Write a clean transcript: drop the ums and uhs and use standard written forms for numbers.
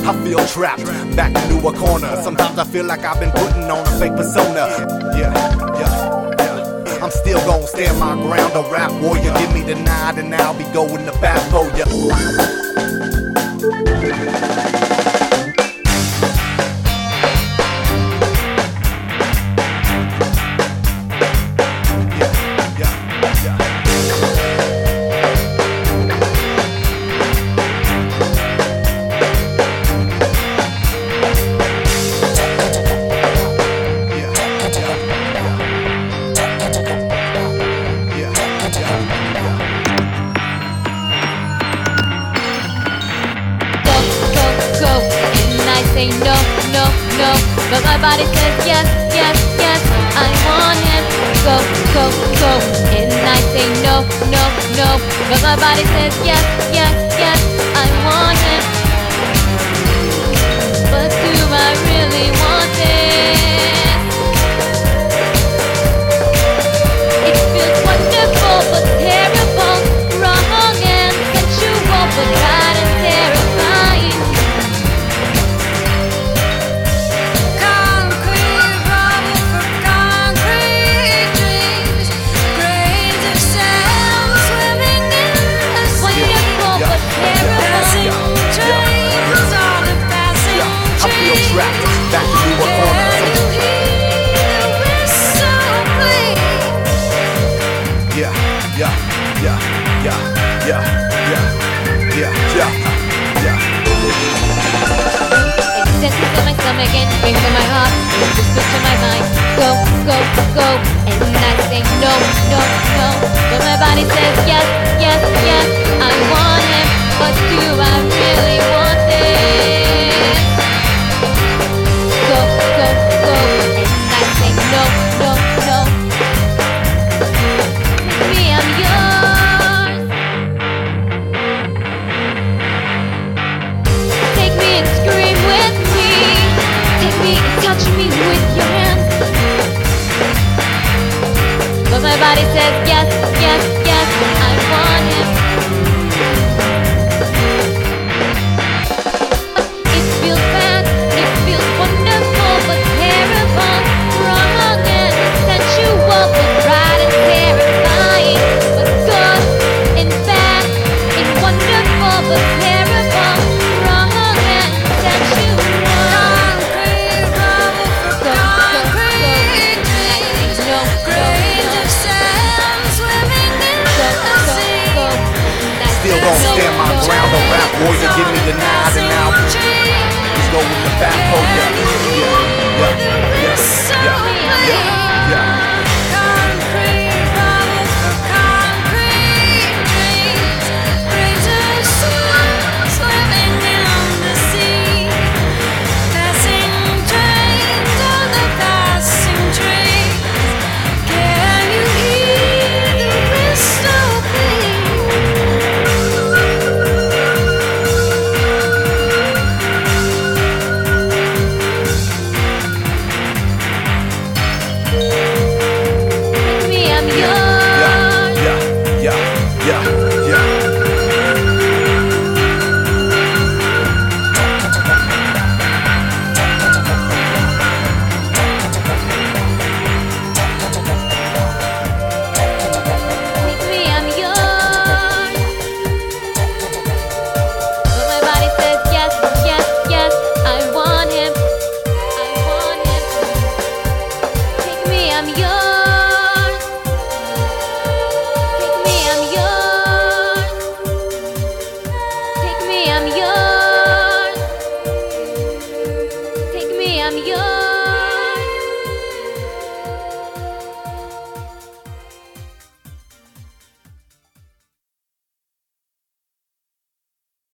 I feel trapped, back into a corner. Sometimes I feel like I've been putting on a fake persona. I'm still gon' stand my ground, a rap warrior. Give me the nod and I'll be going to bat for ya. Say no, no, no, but my body says yes, yes, yes, I want him. Go, go, go, and I say no, no, no, but my body says yes, yes, yes, I want him. But do I really want this? It feels wonderful but terrible, wrong and sensual but bad and terrifying. Senses in my stomach and dreams in my heart, whispers to my mind, go, go, go, and I say no, no, no, but my body says yes, yes, yes, I want him, but do I really want this? Go, go, go, and I say no, no, no, maybe I'm yours. Take me and scream with me. Take me and touch me with your hands. But my body says yes, yes, yes, I want him. It feels bad, it feels wonderful, but terrible, wrong and sensual, but right and terrifying, but good and bad and wonderful, but terrible, wrong and sensual. Still gon' stand my ground, a rap warrior. Give me the nod and I'll just go with the back, oh yeah, yeah, yeah, yeah, yeah.